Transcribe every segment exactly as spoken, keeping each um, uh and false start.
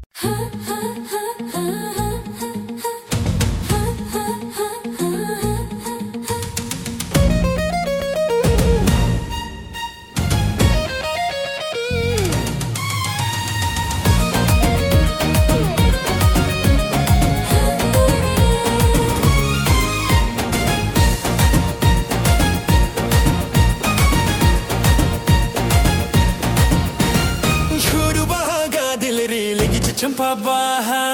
चंपा बाहर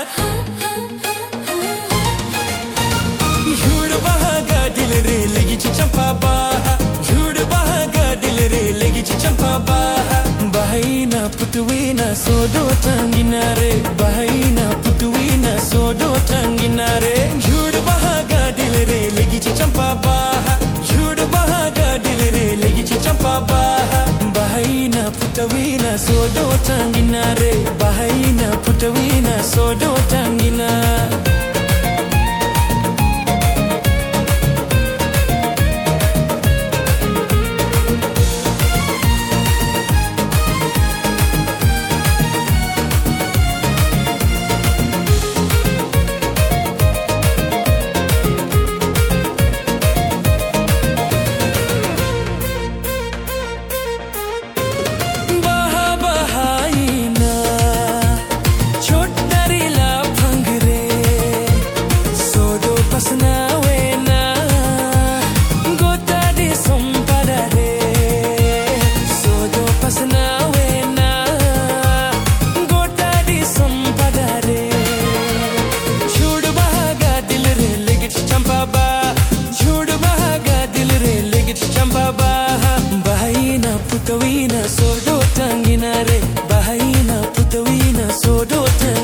झूठ बहागा दिल रे लगी चंपा बाहर झूठ बहागा दिल रे लगी चंपा बाहर बहाइना पुतवीना सोडो तंगिना रे बहाइना पुतवीना सोडो तंगिना रे झूठ बहागा दिल रे लगी चंपा बाहर झूठ बहागा दिल रे लगी चंपा बाहर बहाइना पुतवीना सोडो तंगिना रे बहाइना पुतवीना सोडो tangina Putawina sodo tangina re Bahayina putawina sodo tangina